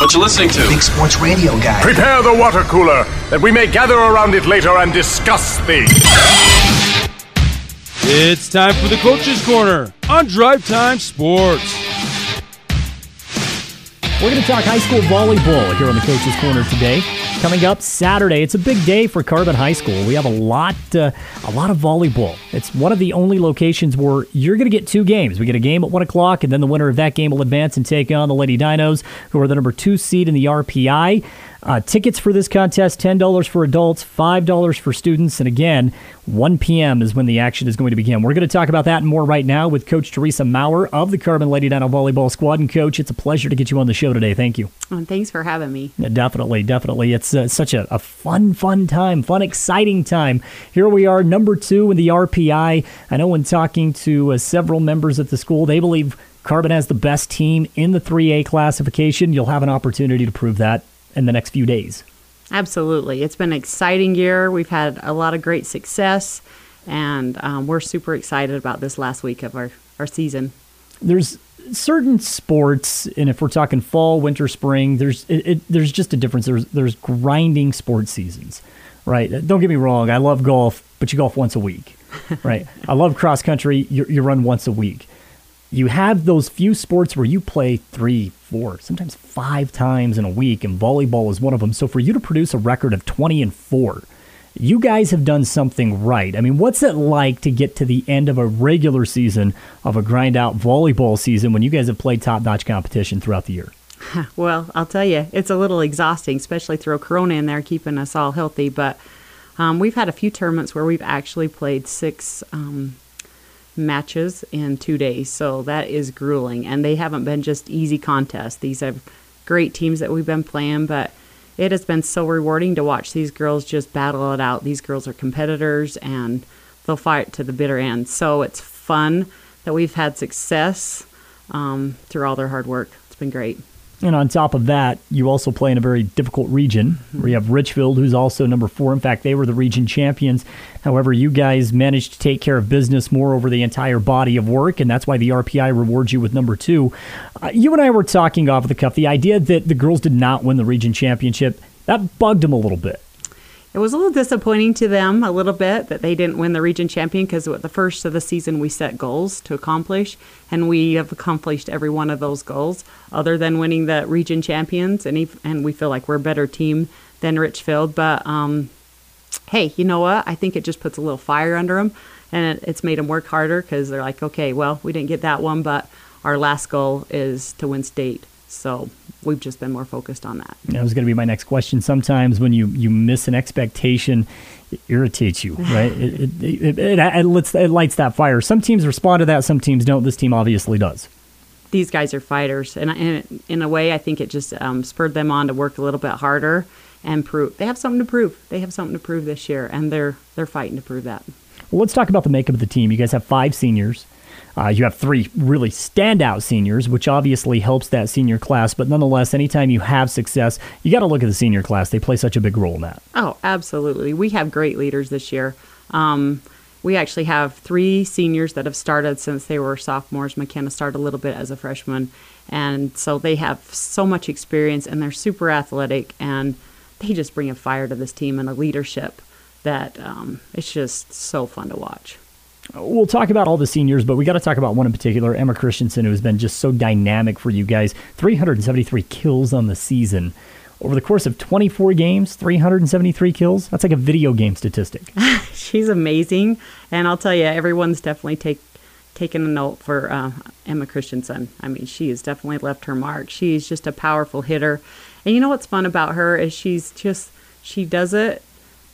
what you're listening to. Big Sports Radio Guy. Prepare the water cooler, that we may gather around it later and discuss things. It's time for the Coach's Corner on Drive Time Sports. We're going to talk high school volleyball here on the Coach's Corner today. Coming up Saturday, it's a big day for Carbon High School. We have a lot of volleyball. It's one of the only locations where you're going to get two games. We get a game at 1 o'clock, and then the winner of that game will advance and take on the Lady Dinos, who are the number 2 seed in the RPI. Tickets for this contest, $10 for adults, $5 for students. And again, 1 p.m. is when the action is going to begin. We're going to talk about that and more right now with Coach Teresa Maurer of the Carbon Lady Dino Volleyball Squad. And Coach, it's a pleasure to get you on the show today. Thank you. Thanks for having me. Yeah, definitely. It's such a fun time, exciting time. Here we are, number 2 in the RPI. I know when talking to several members at the school, they believe Carbon has the best team in the 3A classification. You'll have an opportunity to prove that in the next few days. Absolutely. It's been an exciting year. We've had a lot of great success, and we're super excited about this last week of our season. There's certain sports, and if we're talking fall, winter, spring, there's just a difference. There's grinding sports seasons, right? Don't get me wrong. I love golf, but you golf once a week, right? I love cross country. You run once a week. You have those few sports where you play 3, 4, sometimes 5 times in a week, and volleyball is one of them. So for you to produce a record of 20-4, you guys have done something right. I mean, what's it like to get to the end of a regular season of a grind-out volleyball season when you guys have played top-notch competition throughout the year? Well, I'll tell you, it's a little exhausting, especially throw Corona in there, keeping us all healthy. But we've had a few tournaments where we've actually played 6 matches in 2 days, so that is grueling, and they haven't been just easy contests. These are great teams that we've been playing, but it has been so rewarding to watch these girls just battle it out. These girls are competitors, and they'll fight to the bitter end, so it's fun that we've had success through all their hard work. It's been great. And on top of that, you also play in a very difficult region where you have Richfield, who's also number 4. In fact, they were the region champions. However, you guys managed to take care of business more over the entire body of work, and that's why the RPI rewards you with number 2. You and I were talking off the cuff. The idea that the girls did not win the region championship, that bugged them a little bit. It was a little disappointing to them a little bit that they didn't win the region champion, because at the first of the season we set goals to accomplish, and we have accomplished every one of those goals other than winning the region champions, and we feel like we're a better team than Richfield. But hey, you know what? I think it just puts a little fire under them, and it's made them work harder, because they're like, okay, well, we didn't get that one, but our last goal is to win state. So we've just been more focused on that. That was going to be my next question. Sometimes when you miss an expectation, it irritates you, right? It lights that fire. Some teams respond to that, some teams don't. This team obviously does. These guys are fighters, and in a way, I think it just spurred them on to work a little bit harder and prove. They have something to prove. They have something to prove this year, and they're fighting to prove that. Well, let's talk about the makeup of the team. You guys have 5 seniors. You have 3 really standout seniors, which obviously helps that senior class. But nonetheless, anytime you have success, you got to look at the senior class. They play such a big role in that. Oh, absolutely. We have great leaders this year. We actually have 3 seniors that have started since they were sophomores. McKenna started a little bit as a freshman. And so they have so much experience, and they're super athletic, and they just bring a fire to this team and a leadership that it's just so fun to watch. We'll talk about all the seniors, but we got to talk about one in particular, Emma Christensen, who has been just so dynamic for you guys. 373 kills on the season. Over the course of 24 games, 373 kills. That's like a video game statistic. She's amazing, and I'll tell you, everyone's definitely taken a note for Emma Christensen. I mean, she has definitely left her mark. She's just a powerful hitter, and you know what's fun about her is she does it.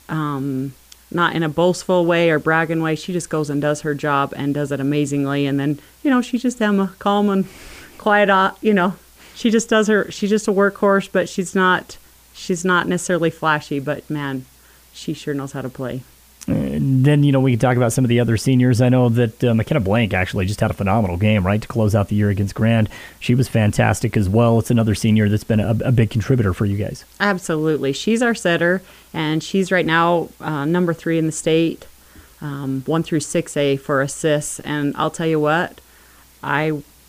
Not in a boastful way or bragging way. She just goes and does her job and does it amazingly. And then, she's just calm and quiet. She just does she's just a workhorse, but she's not necessarily flashy, but man, she sure knows how to play. And then, we can talk about some of the other seniors. I know that McKenna Blank actually just had a phenomenal game, right, to close out the year against Grand. She was fantastic as well. It's another senior that's been a big contributor for you guys. Absolutely. She's our setter, and she's right now number 3 in the state, 1 through 6A for assists. And I'll tell you what, I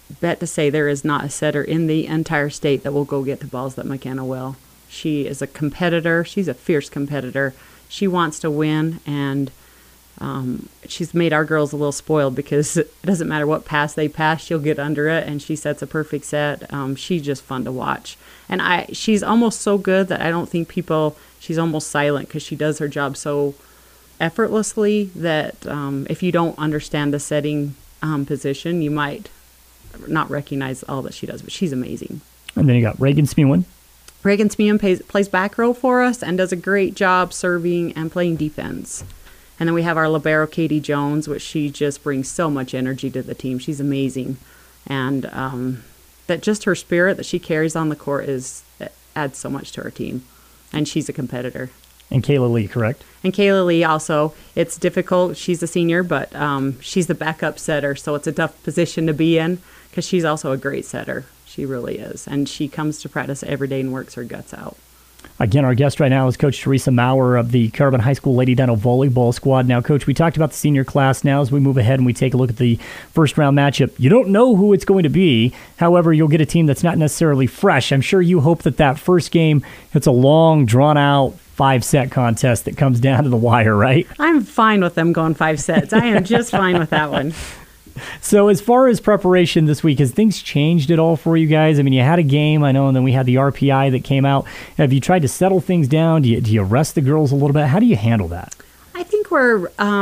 bet to say there is not a setter in the entire state that will go get the balls that McKenna will. She is a competitor. She's a fierce competitor. She wants to win, and she's made our girls a little spoiled because it doesn't matter what pass they pass, she'll get under it, and she sets a perfect set. She's just fun to watch. And she's almost so good that I don't think she's almost silent because she does her job so effortlessly that if you don't understand the setting position, you might not recognize all that she does, but she's amazing. And then you got Reagan Smewen. Reagan Smewen plays back row for us and does a great job serving and playing defense. And then we have our libero, Katie Jones, which she just brings so much energy to the team. She's amazing. And that just her spirit that she carries on the court adds so much to our team. And she's a competitor. And Kayla Lee, correct? And Kayla Lee also. It's difficult. She's a senior, but she's the backup setter, so it's a tough position to be in because she's also a great setter. She really is. And she comes to practice every day and works her guts out. Again, our guest right now is Coach Teresa Maurer of the Carbon High School Lady Dino volleyball squad. Now, Coach, we talked about the senior class. Now, as we move ahead and we take a look at the first-round matchup, you don't know who it's going to be. However, you'll get a team that's not necessarily fresh. I'm sure you hope that first game, it's a long, drawn-out, 5-set contest that comes down to the wire, right? I'm fine with them going 5 sets. I am just fine with that one. So as far as preparation this week, has things changed at all for you guys? I mean, you had a game, I know, and then we had the RPI that came out. Have you tried to settle things down? Do you rest the girls a little bit? How do you handle that? I think we're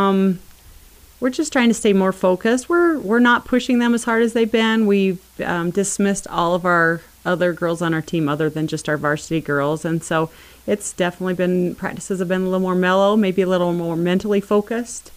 just trying to stay more focused. We're not pushing them as hard as they've been. We've dismissed all of our other girls on our team other than just our varsity girls. And so it's definitely practices have been a little more mellow, maybe a little more mentally focused.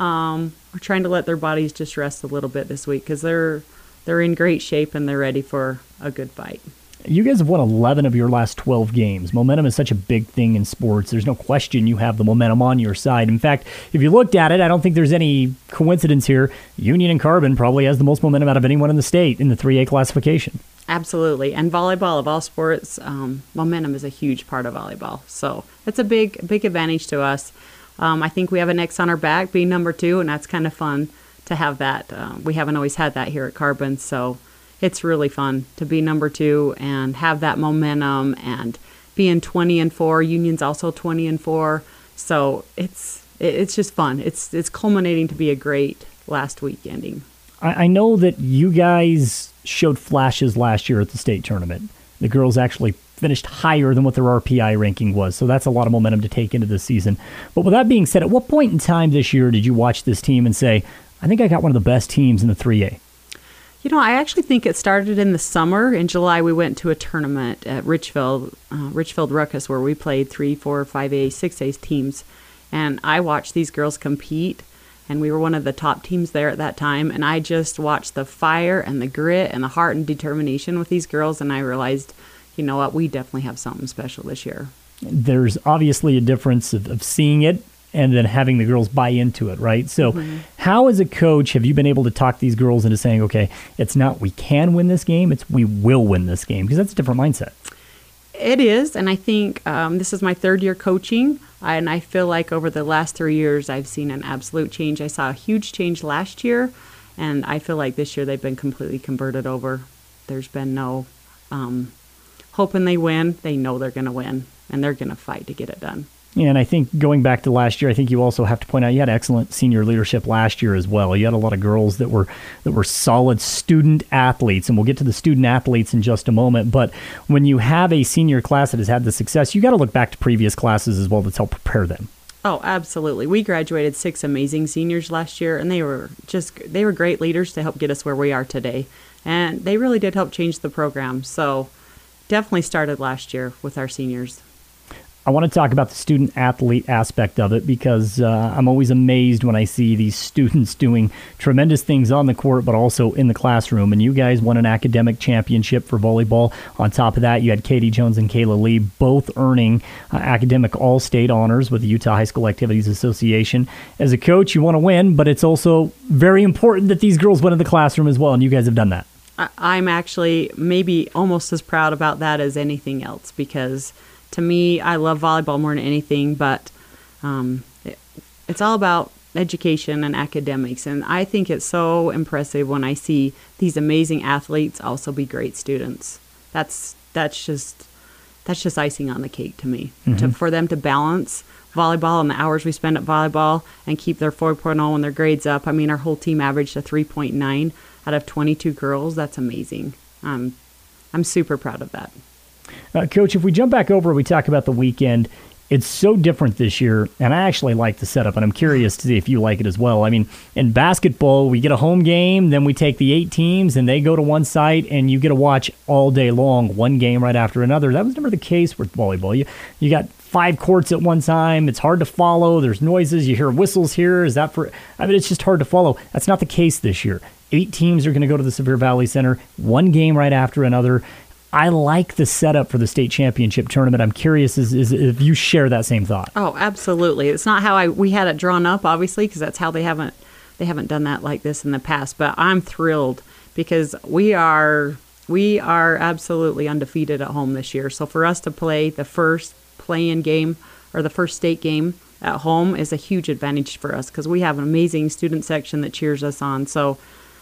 We're trying to let their bodies just rest a little bit this week because they're in great shape and they're ready for a good fight. You guys have won 11 of your last 12 games. Momentum is such a big thing in sports. There's no question you have the momentum on your side. In fact, if you looked at it, I don't think there's any coincidence here. Union and Carbon probably has the most momentum out of anyone in the state in the 3A classification. Absolutely. And volleyball, of all sports, momentum is a huge part of volleyball. So it's a big advantage to us. I think we have an X on our back being number 2, and that's kind of fun to have that. We haven't always had that here at Carbon, so it's really fun to be number 2 and have that momentum and being 20-4. Union's also 20-4, so it's just fun. It's culminating to be a great last week ending. I know that you guys showed flashes last year at the state tournament. The girls actually finished higher than what their RPI ranking was, so that's a lot of momentum to take into the season. But with that being said, at what point in time this year did you watch this team and say, I think I got one of the best teams in the 3A? You know, I actually think it started in the summer. In July, we went to a tournament at Richfield Ruckus, where we played 3, 4, 5A, 6A teams. And I watched these girls compete, and we were one of the top teams there at that time. And I just watched the fire and the grit and the heart and determination with these girls, and I realized, you know what, we definitely have something special this year. There's obviously a difference of seeing it and then having the girls buy into it, right? So how, as a coach, have you been able to talk these girls into saying, okay, it's not we can win this game, it's we will win this game? Because that's a different mindset. It is, and I think this is my 3rd year coaching, and I feel like over the last 3 years I've seen an absolute change. I saw a huge change last year, and I feel like this year they've been completely converted over. There's been no hoping they win. They know they're going to win, and they're going to fight to get it done. Yeah, and I think going back to last year, I think you also have to point out you had excellent senior leadership last year as well. You had a lot of girls that were solid student athletes, and we'll get to the student athletes in just a moment. But when you have a senior class that has had the success, you got to look back to previous classes as well to help prepare them. Oh, absolutely. We graduated 6 amazing seniors last year, and they were great leaders to help get us where we are today. And they really did help change the program. So definitely started last year with our seniors. I want to talk about the student-athlete aspect of it because I'm always amazed when I see these students doing tremendous things on the court, but also in the classroom. And you guys won an academic championship for volleyball. On top of that, you had Katie Jones and Kayla Lee both earning academic all-state honors with the Utah High School Activities Association. As a coach, you want to win, but it's also very important that these girls win in the classroom as well, and you guys have done that. I'm actually maybe almost as proud about that as anything else because to me, I love volleyball more than anything, but it's all about education and academics. And I think it's so impressive when I see these amazing athletes also be great students. That's just icing on the cake to me. For them to balance volleyball and the hours we spend at volleyball and keep their 4.0 and their grades up. I mean, our whole team averaged a 3.9 out of 22 girls. That's amazing. I'm super proud of that. Coach, if we jump back over, we talk about the weekend. It's so different this year, and I actually like the setup, and I'm curious to see if you like it as well. I mean, in basketball, we get a home game, then we take the 8 teams, and they go to one site, and you get to watch all day long, one game right after another. That was never the case with volleyball. You got 5 courts at one time. It's hard to follow. There's noises. You hear whistles here. Is that for... I mean, it's just hard to follow. That's not the case this year. 8 teams are going to go to the Sevier Valley Center, one game right after another. I like the setup for the state championship tournament. I'm curious if you share that same thought. Oh, absolutely. It's not how we had it drawn up, obviously, because that's how they haven't done that like this in the past. But I'm thrilled because we are absolutely undefeated at home this year. So for us to play the first play-in game or the first state game at home is a huge advantage for us because we have an amazing student section that cheers us on. So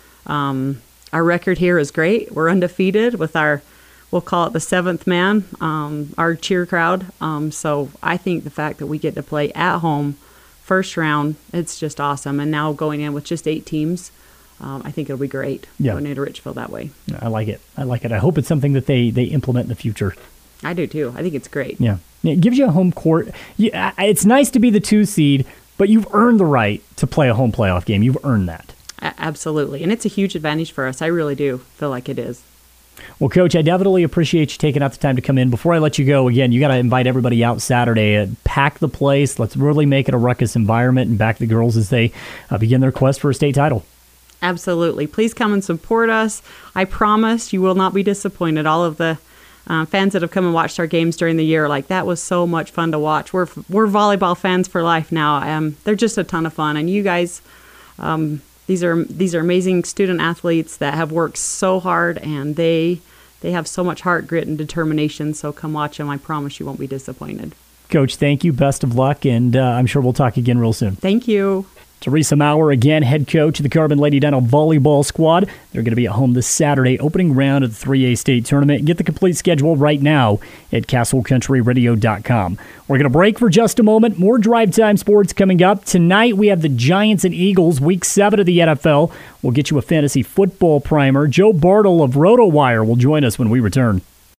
our record here is great. We're undefeated with we'll call it the 7th man, our cheer crowd. So I think the fact that we get to play at home, first round, it's just awesome. And now going in with just 8 teams, I think it'll be great going into Richfield that way. I like it. I hope it's something that they implement in the future. I do too. I think it's great. Yeah. It gives you a home court. It's nice to be the 2 seed, but you've earned the right to play a home playoff game. You've earned that. Absolutely. And it's a huge advantage for us. I really do feel like it is. Well, Coach, I definitely appreciate you taking out the time to come in. Before I let you go, again, you got to invite everybody out Saturday. Pack the place. Let's really make it a ruckus environment and back the girls as they begin their quest for a state title. Absolutely. Please come and support us. I promise you will not be disappointed. All of the fans that have come and watched our games during the year, like that was so much fun to watch. We're volleyball fans for life now. They're just a ton of fun. And you guys... These are amazing student athletes that have worked so hard, and they have so much heart, grit, and determination. So come watch them. I promise you won't be disappointed. Coach, thank you. Best of luck, and I'm sure we'll talk again real soon. Thank you. Teresa Maurer, again, head coach of the Carbon Lady Dental volleyball squad. They're going to be at home this Saturday, opening round of the 3A state tournament. Get the complete schedule right now at castlecountryradio.com. We're going to break for just a moment. More Drive Time sports coming up. Tonight, we have the Giants and Eagles, Week 7 of the NFL. We'll get you a fantasy football primer. Joe Bartle of RotoWire will join us when we return.